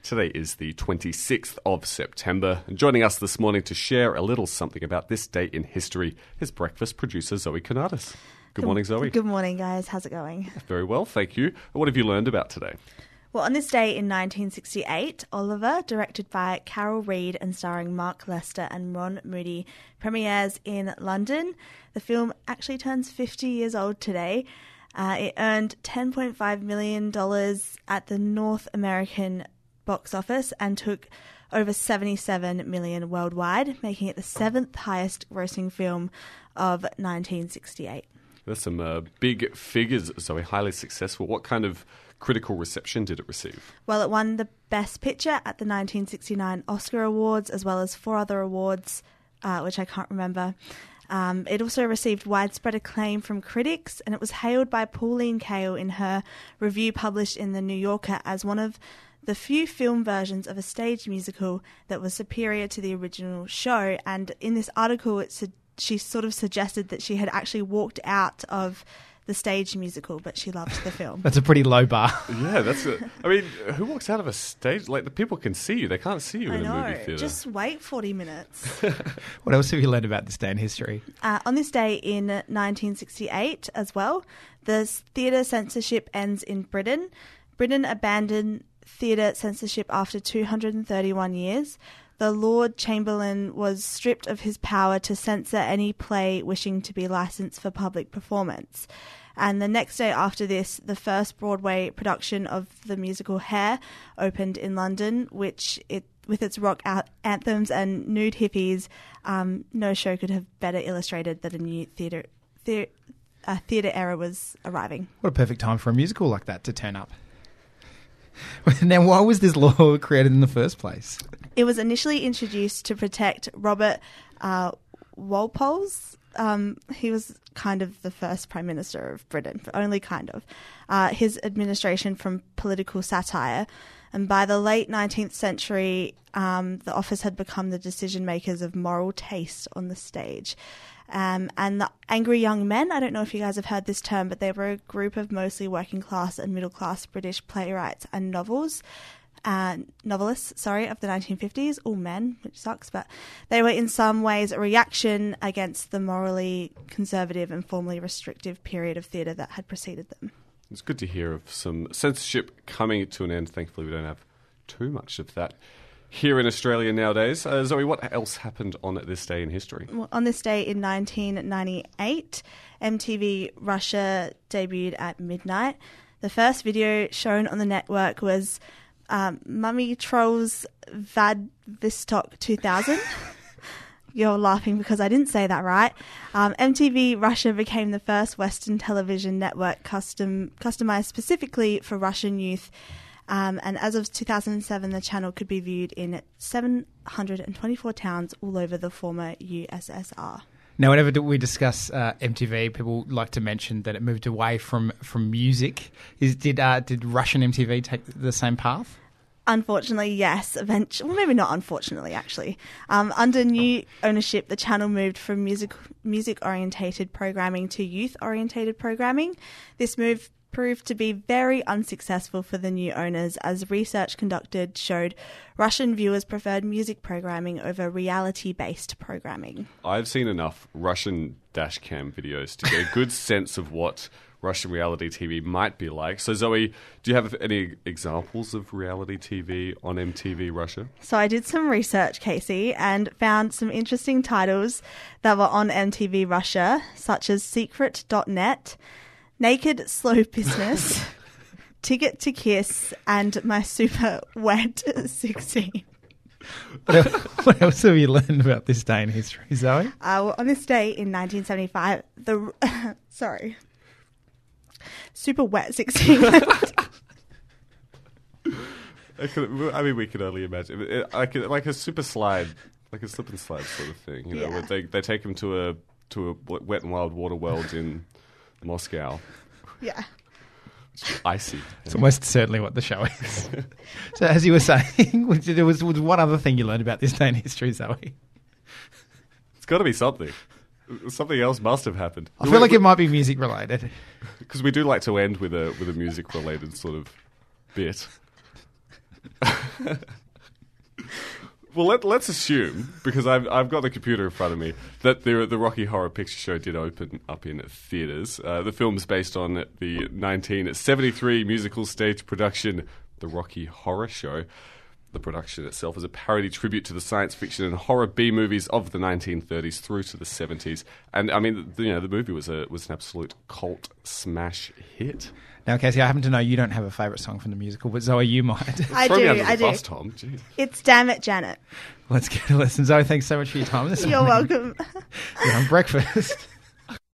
Today is the 26th of September, and joining us this morning to share a little something about this day in history is breakfast producer Zoe Kanatis. Good morning, Zoe. Good morning, guys. How's it going? Very well, thank you. What have you learned about today? Well, on this day in 1968, Oliver, directed by Carol Reed and starring Mark Lester and Ron Moody, premieres in London. The film actually turns 50 years old today. It earned $10.5 million at the North American box office and took over $77 million worldwide, making it the seventh highest grossing film of 1968. There's some big figures, Zoe, highly successful. What kind of critical reception did it receive? Well, it won the Best Picture at the 1969 Oscar Awards, as well as 4 other awards, which I can't remember. It also received widespread acclaim from critics, and it was hailed by Pauline Kael in her review published in The New Yorker as one of the few film versions of a stage musical that was superior to the original show. And in this article, she sort of suggested that she had actually walked out of the stage musical, but she loved the film. That's a pretty low bar. Yeah, that's it. I mean, who walks out of a stage? Like, the people can see you. They can't see you in a movie theatre. Just wait 40 minutes. What else have you learned about this day in history? On this day in 1968 as well, the theatre censorship ends in Britain. Britain abandoned theatre censorship after 231 years. The Lord Chamberlain was stripped of his power to censor any play wishing to be licensed for public performance. And the next day after this, the first Broadway production of the musical Hair opened in London, with its rock anthems and nude hippies, no show could have better illustrated that a new theatre era was arriving. What a perfect time for a musical like that to turn up. Now, why was this law created in the first place? It was initially introduced to protect Robert Walpole's. He was kind of the first Prime Minister of Britain, but only kind of. His administration from political satire. And by the late 19th century, the office had become the decision makers of moral taste on the stage. And the Angry Young Men, I don't know if you guys have heard this term, but they were a group of mostly working class and middle class British playwrights and novelists of the 1950s, all men, which sucks, but they were in some ways a reaction against the morally conservative and formally restrictive period of theatre that had preceded them. It's good to hear of some censorship coming to an end. Thankfully, we don't have too much of that here in Australia nowadays. Zoe, what else happened on this day in history? Well, on this day in 1998, MTV Russia debuted at midnight. The first video shown on the network was Mummy Trolls Vadvostok 2000. You're laughing because I didn't say that right. MTV Russia became the first Western television network customized specifically for Russian youth. And as of 2007, the channel could be viewed in 724 towns all over the former USSR. Now, whenever we discuss MTV, people like to mention that it moved away from music. Did Russian MTV take the same path? Unfortunately, yes. Eventually, well, maybe not unfortunately, actually. Under new ownership, the channel moved from music-orientated programming to youth-orientated programming. This move proved to be very unsuccessful for the new owners, as research conducted showed Russian viewers preferred music programming over reality-based programming. I've seen enough Russian dashcam videos to get a good sense of what Russian reality TV might be like. So, Zoe, do you have any examples of reality TV on MTV Russia? So I did some research, Casey, and found some interesting titles that were on MTV Russia, such as Secret.net, Naked Slow Business, Ticket to Kiss, and My Super Wet 16. What else have you learned about this day in history, Zoe? On this day in 1975, Super Wet 16. We could only imagine. Like a super slide, like a slip and slide sort of thing, you know, Yeah. where they take them to a wet and wild water world in Moscow. Yeah. Icy. It's almost certainly what the show is. So, as you were saying, there was one other thing you learned about this day in history, Zoe. It's got to be something. Something else must have happened. I feel like it might be music related. Because we do like to end with a music related sort of bit. Well, let's assume, because I've got the computer in front of me, that the Rocky Horror Picture Show did open up in theatres. The film is based on the 1973 musical stage production, The Rocky Horror Show. The production itself is a parody tribute to the science fiction and horror B-movies of the 1930s through to the 70s. And, I mean, the movie was an absolute cult smash hit. Now, Casey, I happen to know you don't have a favourite song from the musical, but Zoe, you might. I Throw me under the do. bus, Tom. Jeez. It's Damn It, Janet. Let's get a listen. Zoe, thanks so much for your time this You're morning. welcome. You're on breakfast.